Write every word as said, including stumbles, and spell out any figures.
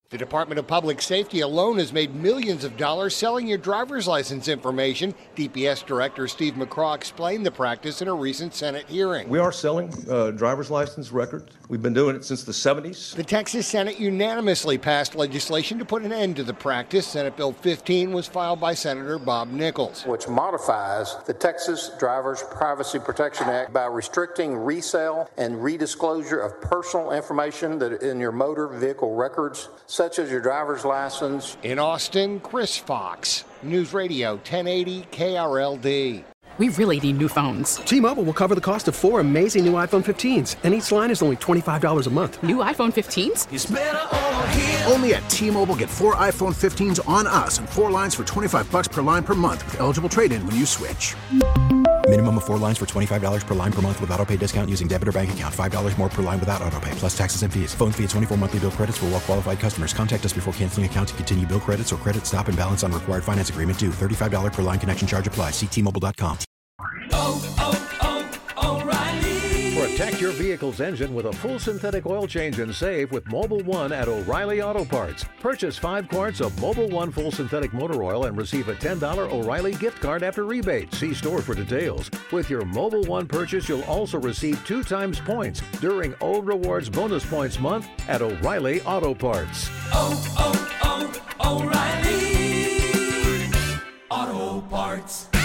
The Department of Public Safety alone has made millions of dollars selling your driver's license information. D P S Director Steve McCraw explained the practice in a recent Senate hearing. We are selling uh, driver's license records. We've been doing it since the seventies. The Texas Senate unanimously passed legislation to put an end to the practice. Senate Bill fifteen was filed by Senator Bob Nichols, which modifies the Texas Drivers Privacy Protection Act by restricting resale and redisclosure of personal information that in your motor vehicle records, such as your driver's license. In Austin, Chris Fox, News Radio ten eighty K R L D. We really need new phones. T-Mobile will cover the cost of four amazing new iPhone fifteens, and each line is only twenty-five dollars a month. New iPhone fifteens? It's better over here. Only at T-Mobile, get four iPhone fifteens on us and four lines for twenty-five dollars per line per month with eligible trade-in when you switch. Minimum of four lines for twenty-five dollars per line per month with autopay discount using debit or bank account. five dollars more per line without autopay, plus taxes and fees. Phone fee at twenty-four monthly bill credits for well-qualified customers. Contact us before canceling account to continue bill credits or credit stop and balance on required finance agreement due. thirty-five dollars per line connection charge applies. See T Mobile dot com. Oh, oh, oh, O'Reilly. Protect your vehicle's engine with a full synthetic oil change and save with Mobil one at O'Reilly Auto Parts. Purchase five quarts of Mobil one full synthetic motor oil and receive a ten dollars O'Reilly gift card after rebate. See store for details. With your Mobil one purchase, you'll also receive two times points during O Rewards Bonus Points Month at O'Reilly Auto Parts. Oh, oh, oh, O'Reilly Auto Parts.